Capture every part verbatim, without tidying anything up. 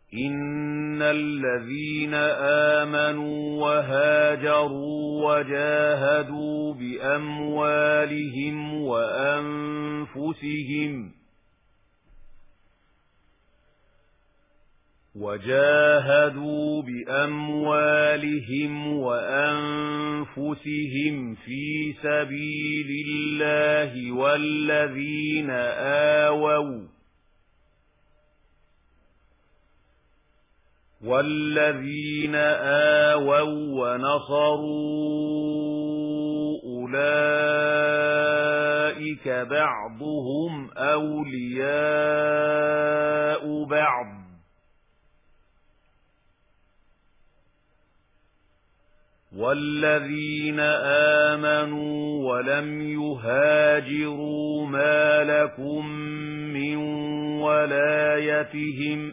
إن الذين آمنوا وهاجروا وجاهدوا بأموالهم وأنفسهم وجاهدوا بأموالهم وأنفسهم في سبيل الله والذين آووا والذين آووا ونصروا أولئك بعضهم أولياء بعض والذين آمنوا ولم يهاجروا ما لكم من ولايتهم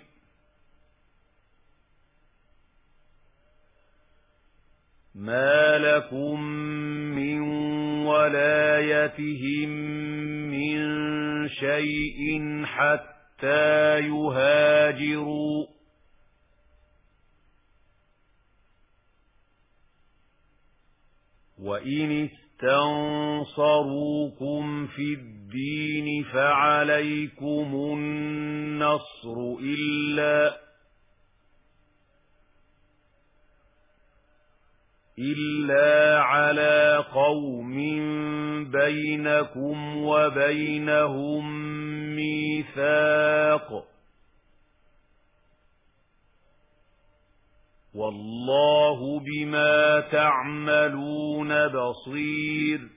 ما لكم من ولايتهم من شيء حتى يهاجروا وإن استنصروكم في الدين فعليكم النصر إلا إلا على قوم بينكم وبينهم ميثاق والله بما تعملون بصير